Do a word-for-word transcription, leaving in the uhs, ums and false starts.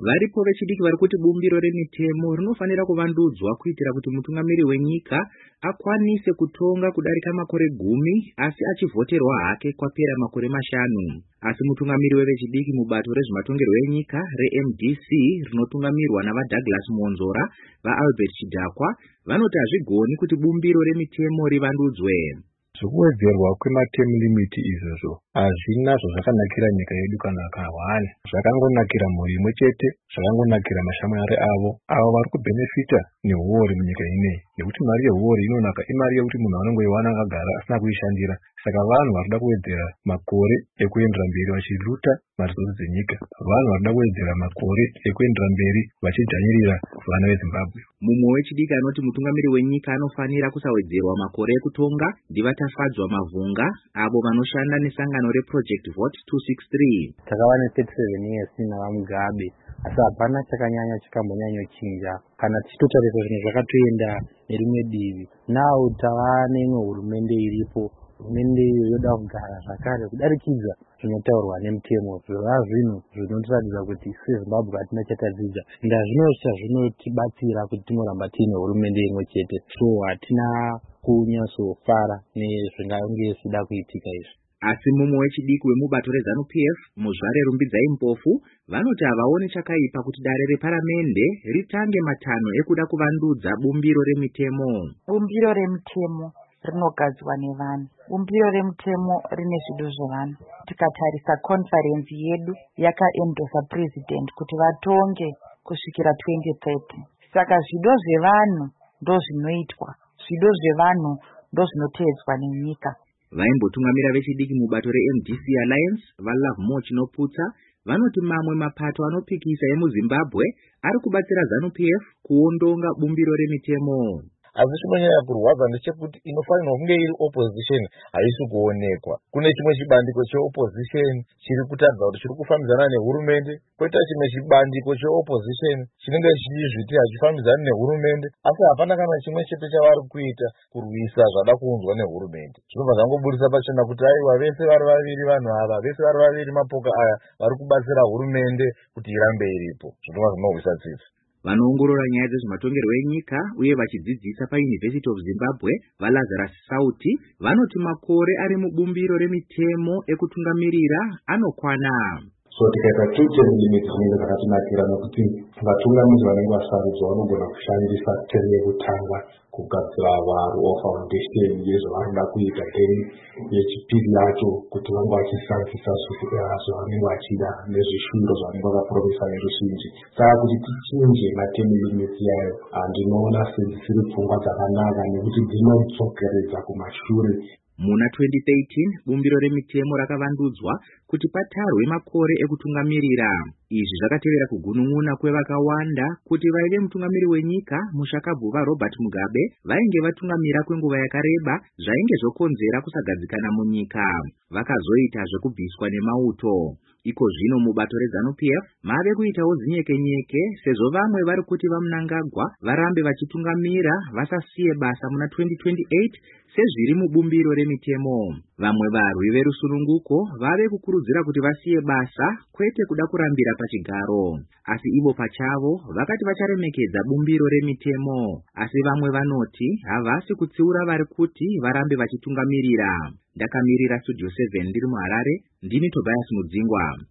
Varipo vechidiki vari kuti bumbiro remitemo rinofanira kuvandudzwa kuitira kuti mutungamiri wenyika akwanise kutonga kudarika makore gumi asi achivhoterwa hake kwapera makore mashanu. Asi mutungamiri wevechidiki mubato rezvematongerwo enyika re-M D C rinotungamirwa navaDouglas Monzora vaAlbert Chidhakwa vanoti hazvigoni kuti bumbiro remitemo rivandudzwe. Zvekuwedzerwa kwematemu limiti izvozvo hazvina zvazvakanakira nyika yedu kana kahwani. Zvakangonakira mhuri imwe chete, zvakangonakira mashamwari avo avo vari kubhenefita nehuori munyika ineyi, nekuti mari yehuori inonaka imari yekuti munhu anongoiwana akagara asina kuishandira. Saka vanhu varikuda kuwedzera makore ekuendera mberi vachiluta marisosi dzenyika, vanhu varikuda kuwedzera makore ekuendera mberi vachidzvanyirira vana veZimbabwe. Mumwe wechidiki anoti mutungamiri wenyika anofanira kusawedzerwa makore ekutonga ndivatafadzwa mavhunga avo vanoshanda nesangano reProject Vote two sixty-three. Takava ne-thirty-seven years naVaMugabe asi hapana chakanyanya chikambonyanya chinja kana tichitotarisa zvinhu zvakatoenda nerimwe divi. Now tava neimwe hurumende iripo, hurumende yoda kugara zvakare kudarikidza zvinotaurwa nemutemo. Zvava zvinhu zvinotiratidza kuti seZimbabwe hatina chatadzidza. Ndazvinocha zvinotibatsira kuti tinoramba tiine hurumende imwe chete, so hatina kunyatsofara nezvingange zvida kuitika izvi. Asi mumwe wechidiki wemubato reZANU P F Muzvare Rumbidzai Mpofu vanoti havaoni chakaipa kuti dare reparamende ritange matanho ekuda kuvandudza bumbiro remitemo. Bumbiro remitemo rinogadzwa nevanhu. Bumbiro remutemo rine zvido zvevanhu. Tikatarisa conference yedu yakaendosa president kuti vatonge kusvikira twenty thirty. Saka zvido zvevanhu ndozvinoitwa, zvido zvevanhu ndozvinotedzwa nenyika. Vaimbotungamira vechidiki mubato re-M D C Alliance vaLove More Chinoputsa vanoti mamwe mapato anopikisa emuZimbabwe ari kubatsira ZANU P F kuondonga bumbiro remitemo. Asi chimonyanya kurwadza ndechekuti inofanirwa kunge iri opposition haisi kuonekwa. Kune chimwe chibandiko cheopposition chiri kutaridza kuti chiri kufambidzana nehurumende, koita chimwe chibandiko cheopposition chinenge chichizviti hachifambidzani nehurumende, asi hapana kana chimwe chete chavari kuita kurwisa zvada kuunzwa nehurumende. Zvinobva zvangoburisa pachena kuti aiwa vese vari vaviri vanhu ava, vese vari vaviri mapoka aya vari kubatsira hurumende kuti irambe iripo. Zvinova zvinorwisa tsitsi. Vanoongorora nyaya dzezvematongerwo enyika uye vachidzidzisa paUniversity of Zimbabwe vaLazarus Sauti vanoti makore ari mubumbiro remitemo ekutungamirira anokwana. So tikaita two term limits zvinenge zvakatinakira nokuti vatungamiri vanenge vasarudzwa vanogona kushandisa term yekutanga kugadzira hwaro or foundation yezvavanoda kuita, then yechipiri yacho kuti vange vachisarisa zvavanenge vachida nezvishundo zvavanenge vakapromisa neruzhinji. Saka kuti tichinje materm limits yayo ndinoona sedzisiri pfungwa dzakanaka nekuti dzinotsokeredza kumashure. Muna twenty thirteen bumbiro remitemo rakavandudzwa kuti patarwe makore ekutungamirira. Izvi zvakatevera kugunun'una kwevakawanda kuti vaive mutungamiri wenyika mushakabvu vaRobert Mugabe vainge vatungamira kwenguva yakareba zvainge zvokonzera kusagadzikana munyika. Vakazoita zvekubviswa nemauto. Iko zvino mubato reZANU P F mave kuitawo zinyekenyeke sezvo vamwe vari kuti vaMnangagwa varambe vachitungamira vasasiye basa muna twenty twenty-eight sezviri mubumbiro remitemo. Vamwe varwi verusununguko vave kukurudzira kuti vasiye basa kwete kuda kurambira pachigaro. Asi ivo pachavo vakati vacharemekedza bumbiro remitemo. Asi vamwe vanoti havasi kutsiura vari kuti varambe vachitungamirira. Ndakamirira Studio seven ndiri muHarare, ndini Tobias Mudzingwa.